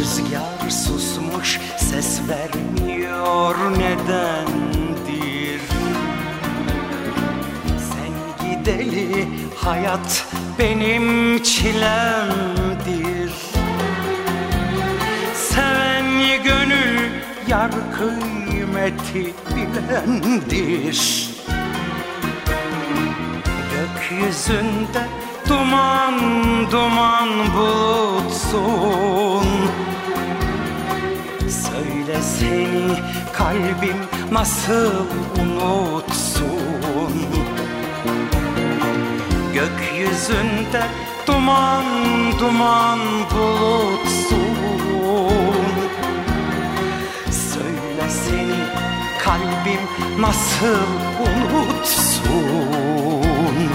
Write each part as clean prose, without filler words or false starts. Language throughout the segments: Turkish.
Rüzgar susmuş, ses vermiyor, nedendir? Sen gideli hayat benim çilemdir. Seven gönül yar kıymeti bilendir. Gökyüzünde duman duman bulutsun. Söyle seni kalbim nasıl unutsun? Gökyüzünde duman duman bulutsun. Söyle seni kalbim nasıl unutsun?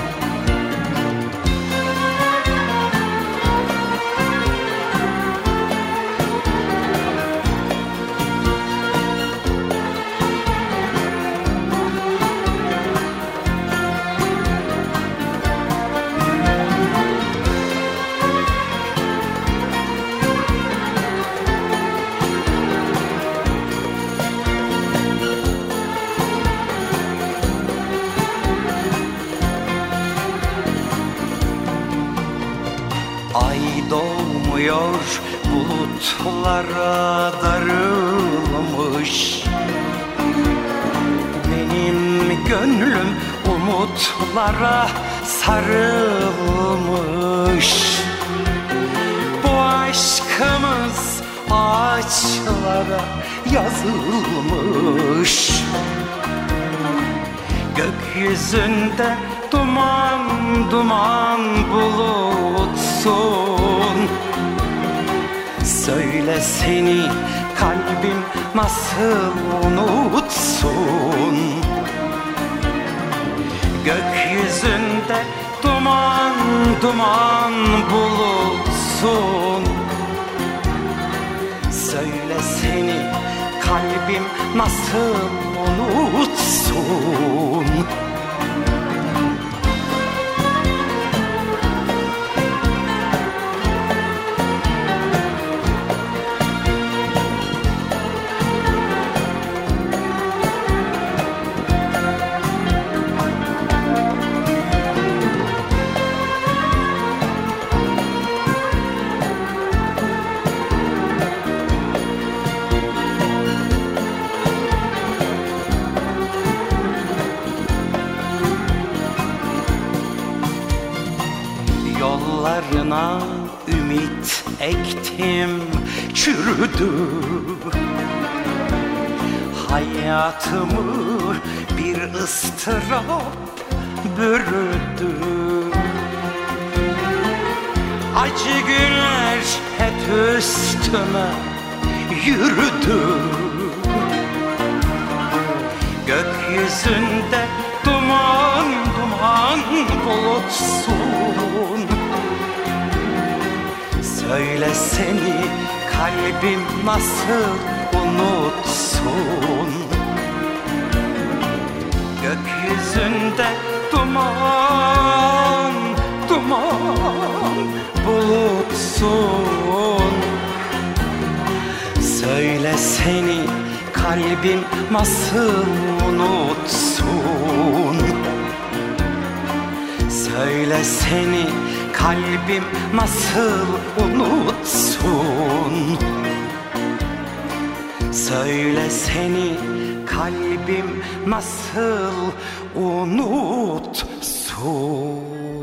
Ay doğmuyor, bulutlara darılmış. Benim gönlüm umutlara sarılmış. Bu aşkımız ağaçlara yazılmış. Gökyüzünde duman duman bulutsun. Söyle seni kalbim nasıl unutsun? Gökyüzünde duman duman bulutsun. Söyle seni kalbim nasıl unutsun? Yollarına ümit ektim, çürüdü. Hayatımı bir ıstırap bürüdü. Acı günler hep üstüme yürüdü. Gökyüzünde duman duman bulutsun. Söyle seni kalbim nasıl unutsun? Gökyüzünde duman duman bulutsun. Söyle seni kalbim nasıl unutsun? Söyle seni kalbim nasıl unutsun? Söyle seni kalbim nasıl unutsun?